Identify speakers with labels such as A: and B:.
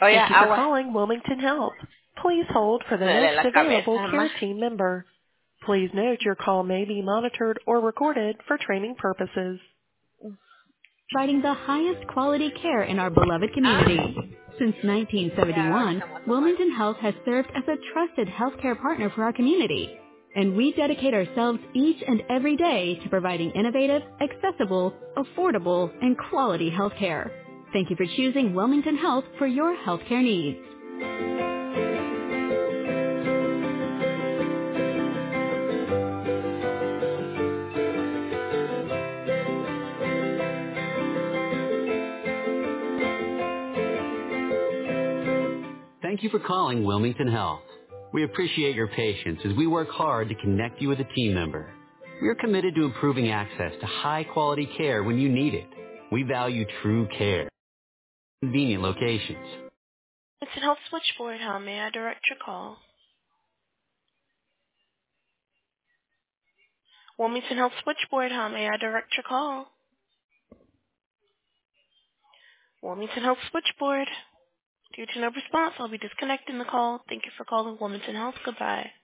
A: Oh
B: Thank
A: yeah,
B: you for calling Wilmington Health. Please hold for the
A: duele
B: next
A: la
B: available
A: cabeza
B: care
A: más.
B: team member. Please note your call may be monitored or recorded for training purposes. Providing the highest quality care in our beloved
A: Ah,
B: community. Since
A: ya,
B: 1971,
A: ahorita muerto mal.
B: Wilmington Health has served as a trusted healthcare partner for our community. And we dedicate ourselves each and every day to providing innovative, accessible, affordable, and quality healthcare. Thank you for choosing Wilmington Health for your healthcare needs. Thank you for calling Wilmington Health. We appreciate your patience as we work hard to connect you with a team member. We're committed to improving access to high-quality care when you need it. We value true care. Convenient locations. Wilmington Health Switchboard, how may I direct your call? Wilmington Health Switchboard, how may I direct your call? Wilmington Health Switchboard. Due to no response, I'll be disconnecting the call. Thank you for calling Wilmington Health. Goodbye.